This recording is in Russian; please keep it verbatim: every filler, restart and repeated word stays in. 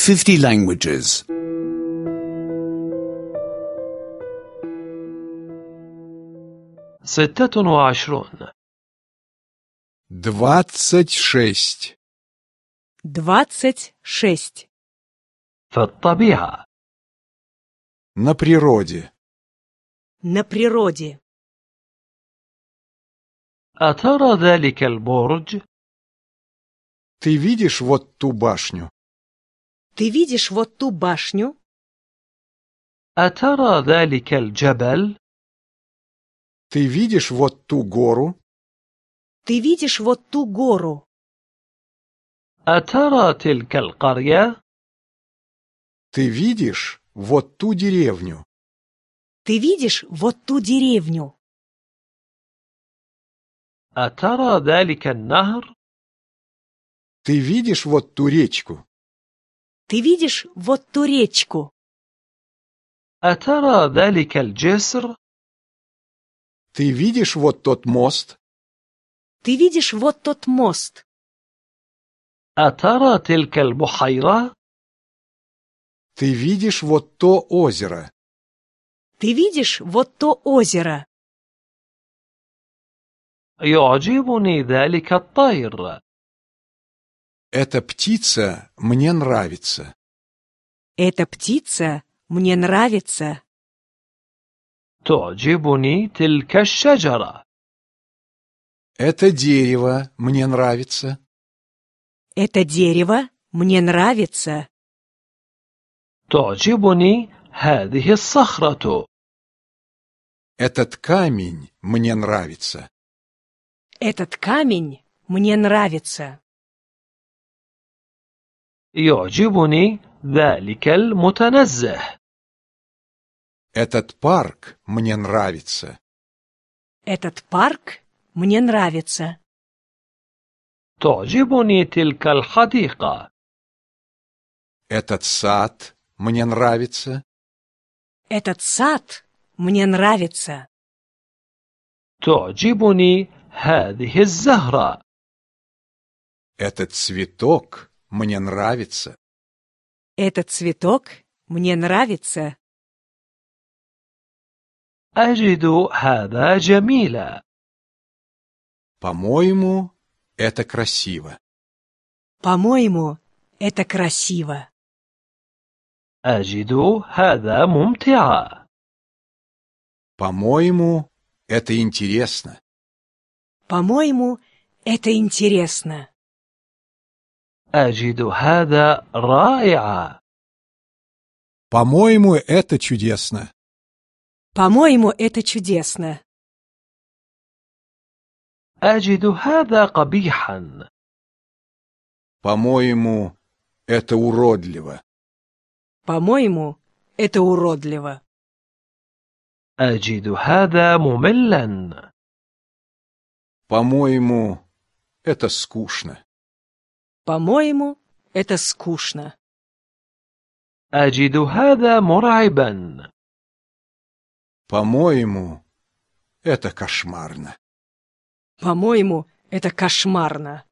fifty languages. ستة وعشرون. двадцать шесть. двадцать шесть. في الطبيعة. На природе. На природе. أترى ذلك البرج؟ Ты видишь вот ту башню? Ты видишь вот ту башню? أترى ذلك الجبل؟ Ты видишь вот ту гору? Ты видишь вот ту гору? أترى تلك القرية؟ Ты видишь вот ту деревню? Ты видишь вот ту деревню? أترى ذلك النهر؟ Ты видишь вот ту речку? Ты видишь вот ту речку? أترى ذلك الجسر؟ Ты видишь вот тот мост? Ты видишь вот тот мост? أترى تلك البحيرة؟ Ты видишь вот то озеро? Ты видишь вот то озеро? يعجبني ذلك الطير. Эта птица мне нравится. Эта птица мне нравится. تعجبني تلك الشجرة. Это дерево мне нравится. Это дерево мне нравится. تعجبني هذه الصخرة. Этот камень мне нравится. Этот камень мне нравится. يعجبني ذلك المتنزه. Этот парк мне нравится. Этот парк мне нравится. تعجبني تلك الحديقة. Этот сад мне нравится. Этот сад мне нравится. تعجبني هذه الزهرة. Этот цветок мне нравится. Этот цветок мне нравится. أجد هذا جميلا. По-моему, это красиво. По-моему, это красиво. أجد هذا ممتعا. По-моему, это интересно. По-моему, это интересно. أجد هذا رائعا. По-моему, это чудесно. По-моему, это чудесно. أجد هذا قبيحا. По-моему, это уродливо. По-моему, это уродливо. أجد هذا مملا. По-моему, это скучно. По-моему, это скучно. أجد هذا مرعبا. По-моему, это кошмарно. По-моему, это кошмарно.